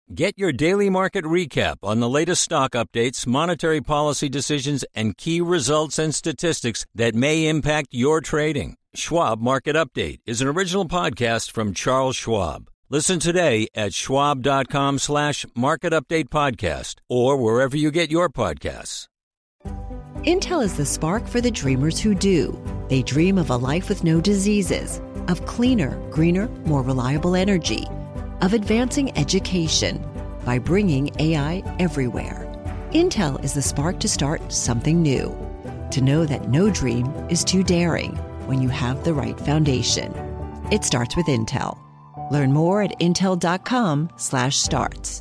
Get your daily market recap on the latest stock updates, monetary policy decisions, and key results and statistics that may impact your trading. Schwab Market Update is an original podcast from Charles Schwab. Listen today at schwab.com/market update podcast or wherever you get your podcasts. Intel is the spark for the dreamers who do. They dream of a life with no diseases, of cleaner, greener, more reliable energy, of advancing education by bringing AI everywhere. Intel is the spark to start something new, to know that no dream is too daring when you have the right foundation. It starts with Intel. Learn more at intel.com/starts.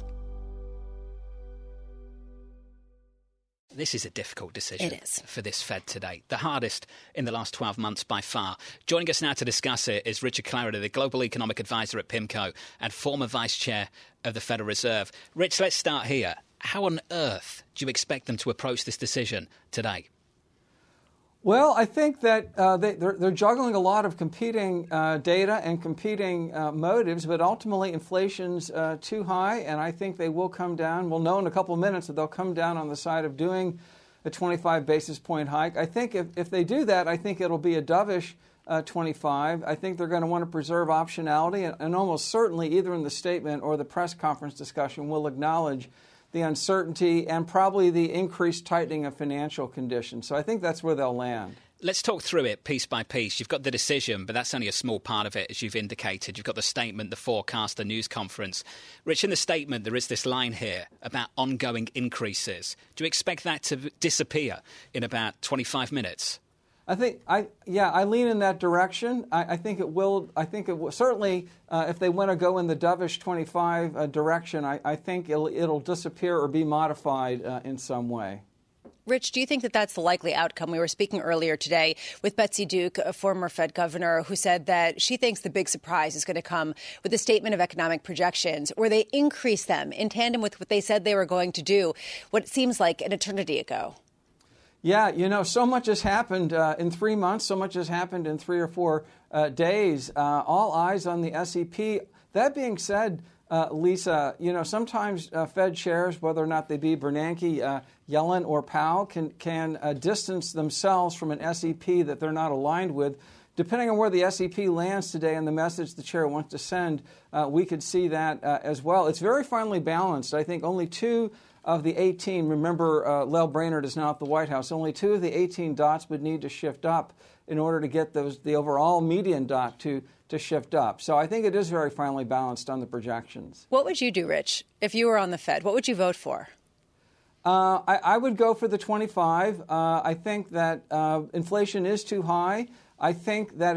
This is a difficult decision. It is. For this Fed today. The hardest in the last 12 months by far. Joining us now to discuss it is Richard Clarida, the Global Economic Advisor at PIMCO and former Vice Chair of the Federal Reserve. Rich, let's start here. How on earth do you expect them to approach this decision today? Well, I think that they're juggling a lot of competing data and competing motives, but ultimately inflation's too high, and I think they will come down. We'll know in a couple of minutes that they'll come down on the side of doing a 25 basis point hike. I think if they do that, I think it'll be a dovish 25. I think they're going to want to preserve optionality, and almost certainly either in the statement or the press conference discussion will acknowledge the uncertainty and probably the increased tightening of financial conditions. So I think that's where they'll land. Let's talk through it piece by piece. You've got the decision, but that's only a small part of it, as you've indicated. You've got the statement, the forecast, the news conference. Rich, in the statement, there is this line here about ongoing increases. Do you expect that to disappear in about 25 minutes? I lean in that direction. I think it will. Certainly, if they want to go in the dovish 25 direction, I think it'll disappear or be modified in some way. Rich, do you think that that's the likely outcome? We were speaking earlier today with Betsy Duke, a former Fed governor, who said that she thinks the big surprise is going to come with the statement of economic projections, where they increase them in tandem with what they said they were going to do, what seems like an eternity ago. Yeah, so much has happened in 3 months. So much has happened in 3 or 4 days. All eyes on the SEP. That being said, Lisa, sometimes Fed chairs, whether or not they be Bernanke, Yellen, or Powell, can distance themselves from an SEP that they're not aligned with. Depending on where the SEP lands today and the message the chair wants to send, we could see that as well. It's very finely balanced. I think only 2 of the 18, remember Lael Brainerd is now at the White House, only 2 of the 18 dots would need to shift up in order to get the overall median dot to shift up. So I think it is very finely balanced on the projections. What would you do, Rich, if you were on the Fed? What would you vote for? I would go for the 25. I think that inflation is too high. I think that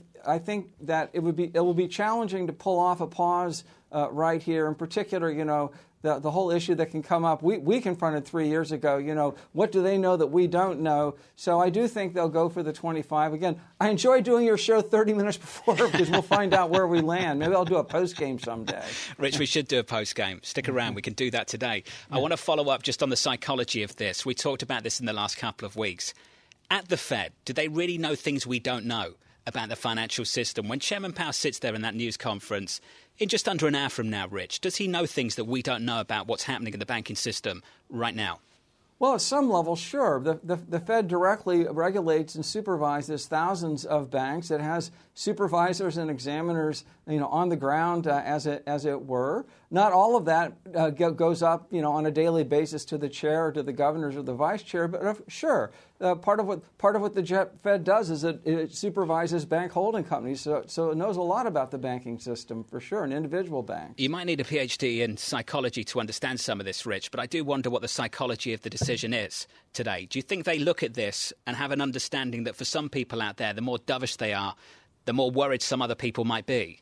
it will be challenging to pull off a pause right here. In particular, the whole issue that can come up. We confronted 3 years ago, what do they know that we don't know? So I do think they'll go for the 25. Again, I enjoy doing your show 30 minutes before because we'll find out where we land. Maybe I'll do a post-game someday. Rich, we should do a post-game. Stick around. We can do that today. I want to follow up just on the psychology of this. We talked about this in the last couple of weeks. At the Fed, do they really know things we don't know about the financial system? When Chairman Powell sits there in that news conference in just under an hour from now, Rich, does he know things that we don't know about what's happening in the banking system right now? Well, at some level, sure. The Fed directly regulates and supervises thousands of banks. It has supervisors and examiners, on the ground, as it were. Not all of that goes up, on a daily basis to the chair or to the governors or the vice chair. But sure, part of what the Fed does is it supervises bank holding companies. So it knows a lot about the banking system for sure, an individual bank. You might need a PhD in psychology to understand some of this, Rich. But I do wonder what the psychology of the decision is today. Do you think they look at this and have an understanding that for some people out there, the more dovish they are, the more worried some other people might be?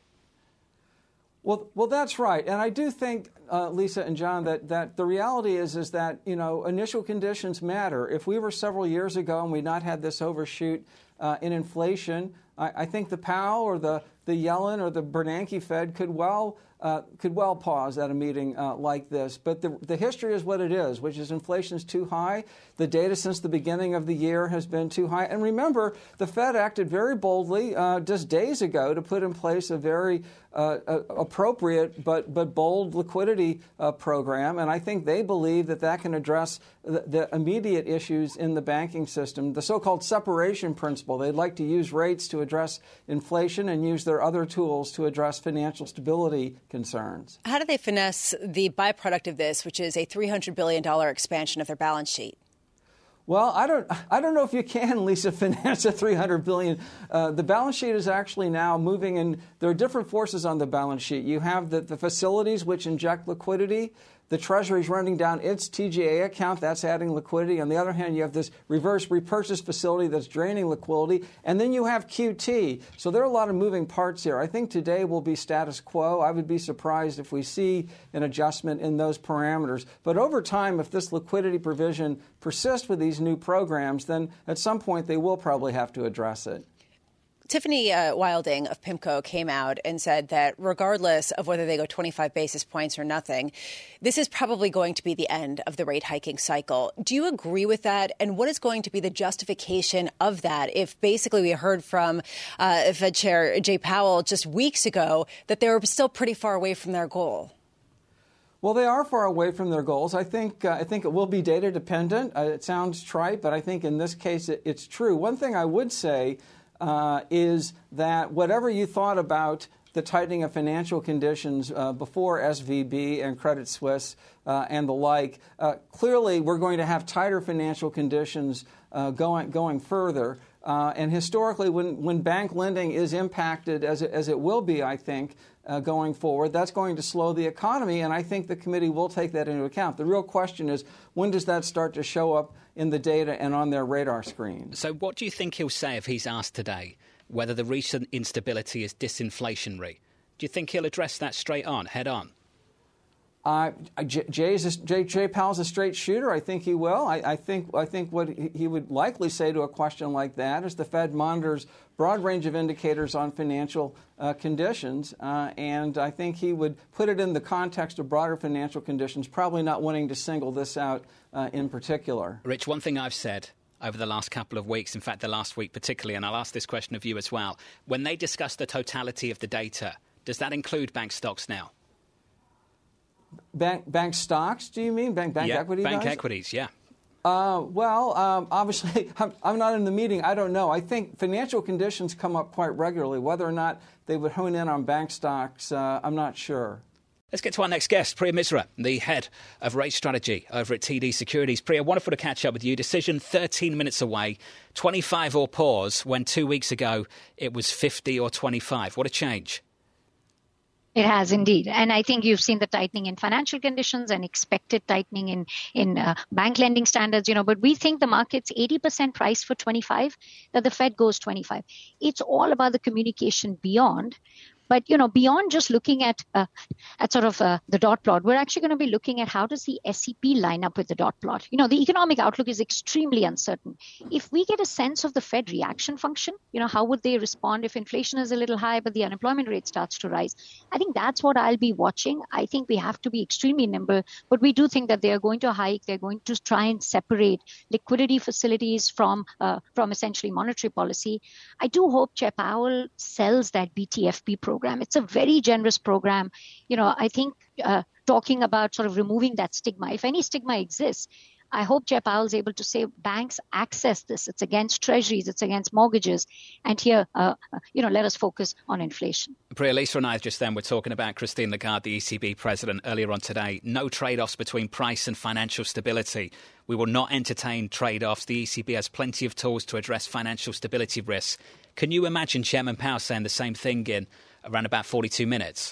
Well, that's right. And I do think, Lisa and John, that the reality is that, initial conditions matter. If we were several years ago and we'd not had this overshoot in inflation, I think the Powell or the Yellen or the Bernanke Fed could well could well pause at a meeting like this. But the history is what it is, which is inflation is too high. The data since the beginning of the year has been too high. And remember, the Fed acted very boldly just days ago to put in place a very appropriate but bold liquidity program. And I think they believe that can address the immediate issues in the banking system, the so-called separation principle. They'd like to use rates to address inflation and use their other tools to address financial stability concerns. How do they finesse the byproduct of this, which is a $300 billion expansion of their balance sheet? Well, I don't know if you can, Lisa, finance a $300 billion. The balance sheet is actually now moving, and there are different forces on the balance sheet. You have the facilities which inject liquidity. The Treasury's running down its TGA account. That's adding liquidity. On the other hand, you have this reverse repurchase facility that's draining liquidity. And then you have QT. So there are a lot of moving parts here. I think today will be status quo. I would be surprised if we see an adjustment in those parameters. But over time, if this liquidity provision persists with these new programs, then at some point they will probably have to address it. Tiffany Wilding of PIMCO came out and said that regardless of whether they go 25 basis points or nothing, this is probably going to be the end of the rate hiking cycle. Do you agree with that? And what is going to be the justification of that if basically we heard from Fed Chair Jay Powell just weeks ago that they were still pretty far away from their goal? Well, they are far away from their goals. I think it will be data dependent. It sounds trite, but I think in this case it's true. One thing I would say is that whatever you thought about the tightening of financial conditions before SVB and Credit Suisse and the like, clearly we're going to have tighter financial conditions going further. And historically, when bank lending is impacted, as it will be, I think, going forward, that's going to slow the economy, and I think the committee will take that into account. The real question is, when does that start to show up in the data and on their radar screen? So what do you think he'll say if he's asked today whether the recent instability is disinflationary? Do you think he'll address that straight on, head on? Jay Powell's a straight shooter. I think he will. I think what he would likely say to a question like that is the Fed monitors broad range of indicators on financial conditions, and I think he would put it in the context of broader financial conditions, probably not wanting to single this out in particular. Rich, one thing I've said over the last couple of weeks, in fact the last week particularly, and I'll ask this question of you as well, when they discuss the totality of the data, does that include bank stocks now? Bank stocks, do you mean? Bank equity? Bank equities, yeah. Obviously, I'm not in the meeting. I don't know. I think financial conditions come up quite regularly. Whether or not they would hone in on bank stocks, I'm not sure. Let's get to our next guest, Priya Misra, the head of rate strategy over at TD Securities. Priya, wonderful to catch up with you. Decision 13 minutes away, 25 or pause, when 2 weeks ago it was 50 or 25. What a change. It has indeed. And I think you've seen the tightening in financial conditions and expected tightening in bank lending standards, but we think the market's 80% priced for 25, that the Fed goes 25. It's all about the communication beyond. But, beyond just looking at the dot plot, we're actually going to be looking at how does the SEP line up with the dot plot. The economic outlook is extremely uncertain. If we get a sense of the Fed reaction function, how would they respond if inflation is a little high but the unemployment rate starts to rise? I think that's what I'll be watching. I think we have to be extremely nimble, but we do think that they are going to hike. They're going to try and separate liquidity facilities from essentially monetary policy. I do hope Chair Powell sells that BTFP program. It's a very generous program. I think talking about sort of removing that stigma, if any stigma exists, I hope Chair Powell is able to say banks access this. It's against treasuries. It's against mortgages. And here, let us focus on inflation. Priya, Lisa and I just then were talking about Christine Lagarde, the ECB president, earlier on today. No trade-offs between price and financial stability. We will not entertain trade-offs. The ECB has plenty of tools to address financial stability risks. Can you imagine Chairman Powell saying the same thing in around about 42 minutes?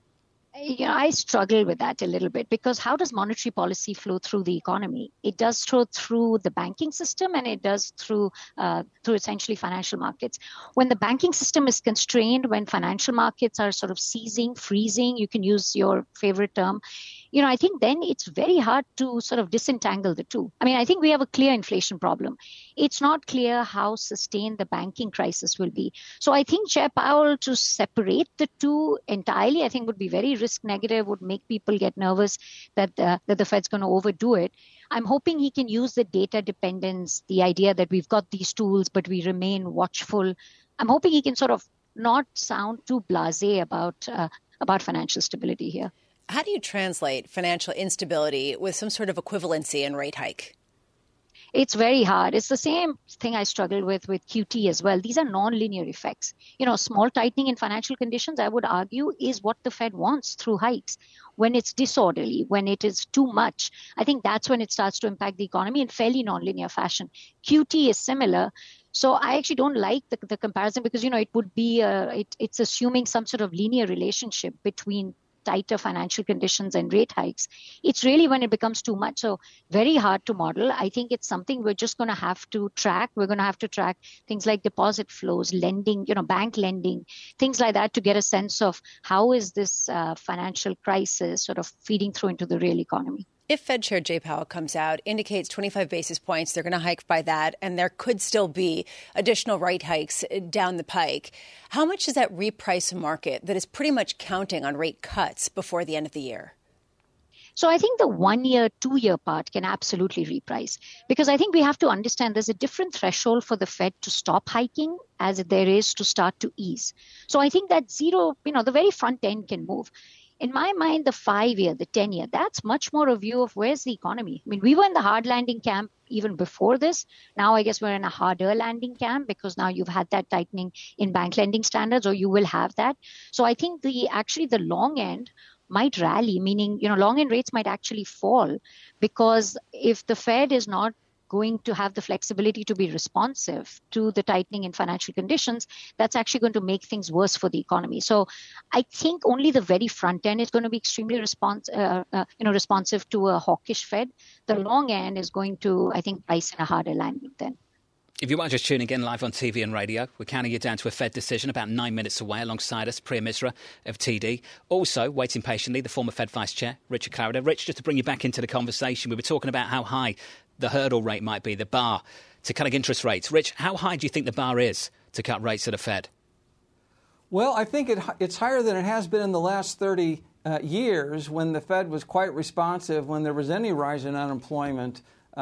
I struggle with that a little bit because how does monetary policy flow through the economy? It does flow through the banking system and it does through essentially financial markets. When the banking system is constrained, when financial markets are sort of seizing, freezing, you can use your favorite term, I think then it's very hard to sort of disentangle the two. I mean, I think we have a clear inflation problem. It's not clear how sustained the banking crisis will be. So I think Chair Powell, to separate the two entirely, I think would be very risk negative, would make people get nervous that the Fed's going to overdo it. I'm hoping he can use the data dependence, the idea that we've got these tools, but we remain watchful. I'm hoping he can sort of not sound too blasé about financial stability here. How do you translate financial instability with some sort of equivalency in rate hike? It's very hard. It's the same thing I struggled with QT as well. These are nonlinear effects. Small tightening in financial conditions, I would argue, is what the Fed wants through hikes. When it's disorderly, when it is too much, I think that's when it starts to impact the economy in fairly nonlinear fashion. QT is similar. So I actually don't like the comparison because, it would be, it's assuming some sort of linear relationship between tighter financial conditions and rate hikes. It's really when it becomes too much. So very hard to model. I think it's something we're just going to have to track. We're going to have to track things like deposit flows, lending, bank lending, things like that to get a sense of how is this financial crisis sort of feeding through into the real economy. If Fed Chair Jay Powell comes out, indicates 25 basis points, they're going to hike by that, and there could still be additional rate hikes down the pike, how much does that reprice a market that is pretty much counting on rate cuts before the end of the year? So I think the 1 year, 2 year part can absolutely reprice, because I think we have to understand there's a different threshold for the Fed to stop hiking as there is to start to ease. So I think that zero, the very front end can move. In my mind, the 5 year, the 10 year, that's much more a view of where's the economy. I mean, we were in the hard landing camp even before this. Now, I guess we're in a harder landing camp because now you've had that tightening in bank lending standards, or you will have that. So I think the long end might rally, meaning, long end rates might actually fall, because if the Fed is not going to have the flexibility to be responsive to the tightening in financial conditions, that's actually going to make things worse for the economy. So I think only the very front end is going to be extremely responsive to a hawkish Fed. The long end is going to, I think, price in a harder landing then. If you are just tuning in live on TV and radio, we're counting you down to a Fed decision about 9 minutes away. Alongside us, Priya Misra of TD. Also, waiting patiently, the former Fed Vice Chair, Richard Clarida. Rich, just to bring you back into the conversation, we were talking about how high the hurdle rate might be, the bar to cutting interest rates. Rich, how high do you think the bar is to cut rates at the Fed? Well, I think it's higher than it has been in the last 30 years, when the Fed was quite responsive when there was any rise in unemployment.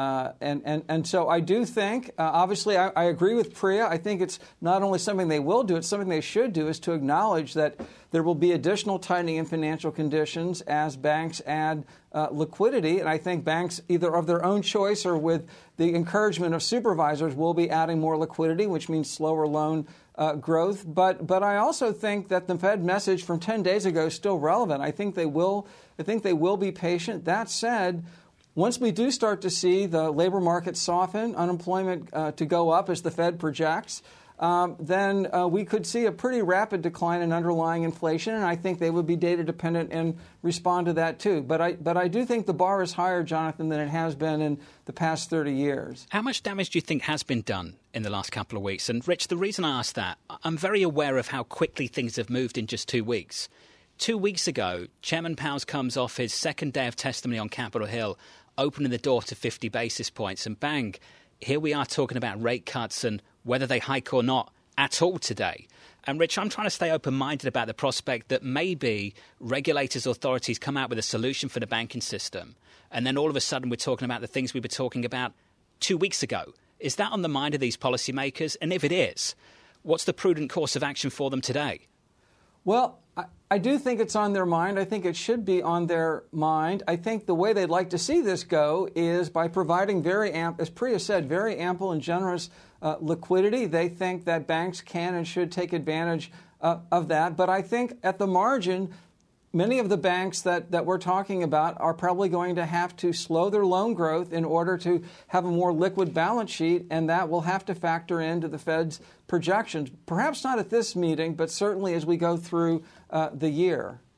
And so I do think, obviously, I agree with Priya. I think it's not only something they will do, it's something they should do, is to acknowledge that there will be additional tightening in financial conditions as banks add liquidity. And I think banks, either of their own choice or with the encouragement of supervisors, will be adding more liquidity, which means slower loan growth. But I also think that the Fed message from 10 days ago is still relevant. I think they will be patient. That said, once we do start to see the labor market soften, unemployment to go up as the Fed projects, then we could see a pretty rapid decline in underlying inflation, and I think they would be data dependent and respond to that too. But I do think the bar is higher, Jonathan, than it has been in the past 30 years. How much damage do you think has been done in the last couple of weeks? And Rich, the reason I ask that, I'm very aware of how quickly things have moved in just 2 weeks. 2 weeks ago, Chairman Powell comes off his second day of testimony on Capitol Hill, opening the door to 50 basis points, and bang, here we are talking about rate cuts and whether they hike or not at all today. And Rich, I'm trying to stay open-minded about the prospect that maybe regulators, authorities come out with a solution for the banking system, and then all of a sudden we're talking about the things we were talking about 2 weeks ago. Is that on the mind of these policymakers? And if it is, what's the prudent course of action for them today? Well, I do think it's on their mind. I think it should be on their mind. I think the way they'd like to see this go is by providing as Priya said, very ample and generous liquidity. They think that banks can and should take advantage of that. But I think at the margin, many of the banks that we're talking about are probably going to have to slow their loan growth in order to have a more liquid balance sheet, and that will have to factor into the Fed's projections. Perhaps not at this meeting, but certainly as we go through the year.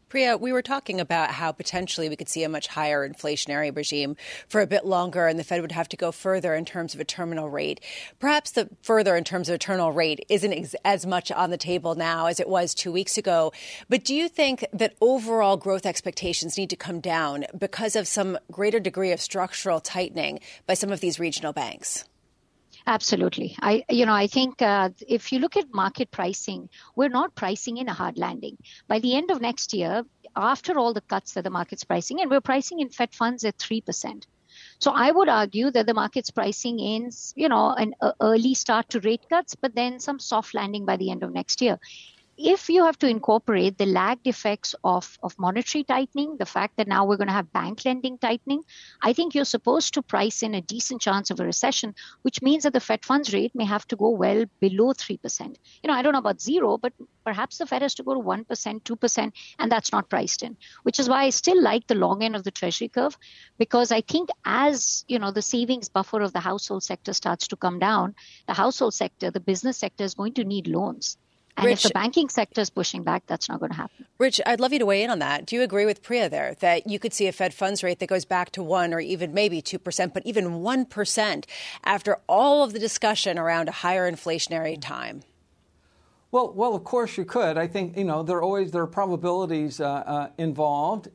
Priya, we were talking about how potentially we could see a much higher inflationary regime for a bit longer, and the Fed would have to go further in terms of a terminal rate. Perhaps the further in terms of a terminal rate isn't as much on the table now as it was 2 weeks ago. But do you think that overall growth expectations need to come down because of some greater degree of structural tightening by some of these regional banks? Absolutely. I think if you look at market pricing, we're not pricing in a hard landing. By the end of next year, after all the cuts that the market's pricing, and we're pricing in Fed funds at 3%. So I would argue that the market's pricing in, an early start to rate cuts, but then some soft landing by the end of next year. If you have to incorporate the lagged effects of monetary tightening, the fact that now we're going to have bank lending tightening, I think you're supposed to price in a decent chance of a recession, which means that the Fed funds rate may have to go well below 3%. I don't know about zero, but perhaps the Fed has to go to 1%, 2%, and that's not priced in, which is why I still like the long end of the Treasury curve, because I think as, the savings buffer of the household sector starts to come down, the household sector, the business sector is going to need loans. And Rich, if the banking sector is pushing back, that's not going to happen. Rich, I'd love you to weigh in on that. Do you agree with Priya there that you could see a Fed funds rate that goes back to 1 or even maybe 2%, but even 1% after all of the discussion around a higher inflationary time? Well, of course you could. I think there are probabilities involved,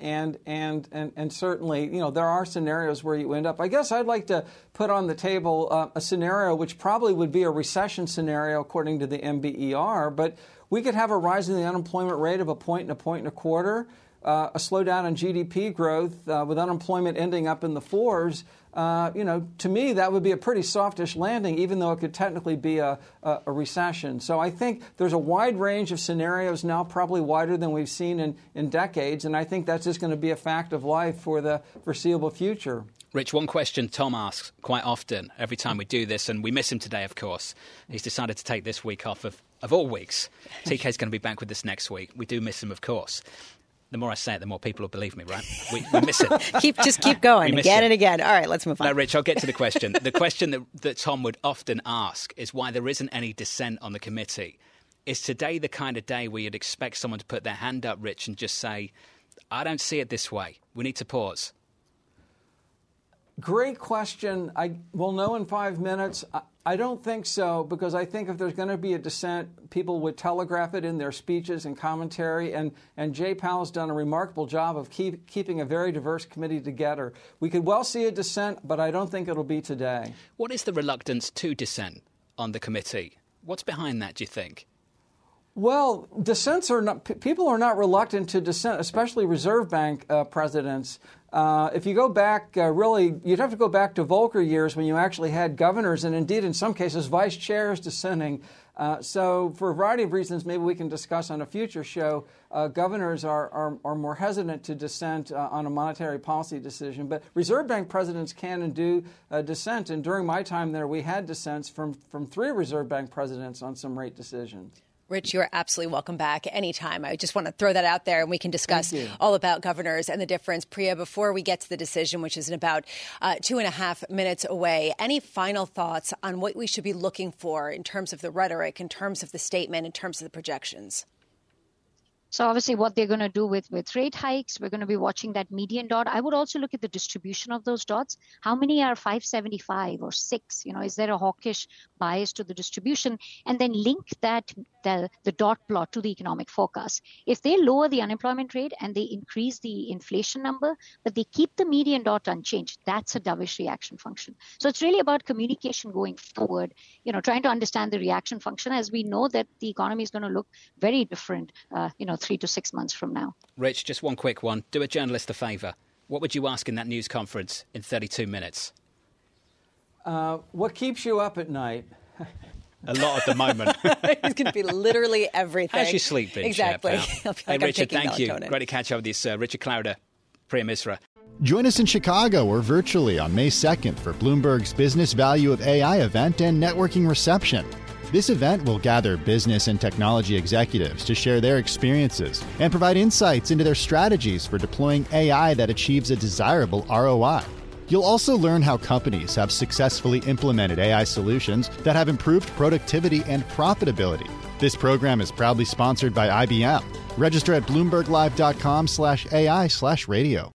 and certainly there are scenarios where you end up. I guess I'd like to put on the table a scenario which probably would be a recession scenario according to the MBER, but we could have a rise in the unemployment rate of 1 point and 1.25 points. A slowdown in GDP growth with unemployment ending up in the 4s. To me, that would be a pretty softish landing, even though it could technically be a recession. So I think there's a wide range of scenarios now, probably wider than we've seen in decades, and I think that's just going to be a fact of life for the foreseeable future. Rich, one question Tom asks quite often every time we do this, and we miss him today, of course. He's decided to take this week off of all weeks. TK's going to be back with us next week. We do miss him, of course. The more I say it, the more people will believe me, right? We miss it. Just keep going again and again. All right, let's move on. No, Rich, I'll get to the question. The question that Tom would often ask is why there isn't any dissent on the committee. Is today the kind of day where you'd expect someone to put their hand up, Rich, and just say, I don't see it this way. We need to pause? Great question. We'll know in 5 minutes. I don't think so, because I think if there's going to be a dissent, people would telegraph it in their speeches and commentary, and Jay Powell's done a remarkable job of keeping a very diverse committee together. We could well see a dissent, but I don't think it'll be today. What is the reluctance to dissent on the committee? What's behind that, do you think? Well, people are not reluctant to dissent, especially Reserve Bank presidents. If you go back, you'd have to go back to Volcker years when you actually had governors and indeed in some cases vice chairs dissenting. So for a variety of reasons, maybe we can discuss on a future show, governors are more hesitant to dissent on a monetary policy decision. But Reserve Bank presidents can and do dissent. And during my time there, we had dissents from 3 Reserve Bank presidents on some rate decisions. Rich, you're absolutely welcome back anytime. I just want to throw that out there, and we can discuss all about governors and the difference. Priya, before we get to the decision, which is in about 2.5 minutes away, any final thoughts on what we should be looking for in terms of the rhetoric, in terms of the statement, in terms of the projections? So obviously what they're going to do with rate hikes, we're going to be watching that median dot. I would also look at the distribution of those dots. How many are 575 or 6? Is there a hawkish bias to the distribution? And then link that the dot plot to the economic forecast. If they lower the unemployment rate and they increase the inflation number, but they keep the median dot unchanged, that's a dovish reaction function. So it's really about communication going forward, trying to understand the reaction function, as we know that the economy is going to look very different, 3 to 6 months from now. Rich, just one quick one. Do a journalist a favour. What would you ask in that news conference in 32 minutes? What keeps you up at night? A lot at the moment. It's going to be literally everything. How's your sleep been? Exactly. Hey, Richard, thank you. Great to catch up with you, Richard Clowder, Priya Misra. Join us in Chicago or virtually on May 2nd for Bloomberg's Business Value of AI event and networking reception. This event will gather business and technology executives to share their experiences and provide insights into their strategies for deploying AI that achieves a desirable ROI. You'll also learn how companies have successfully implemented AI solutions that have improved productivity and profitability. This program is proudly sponsored by IBM. Register at BloombergLive.com/AI/radio.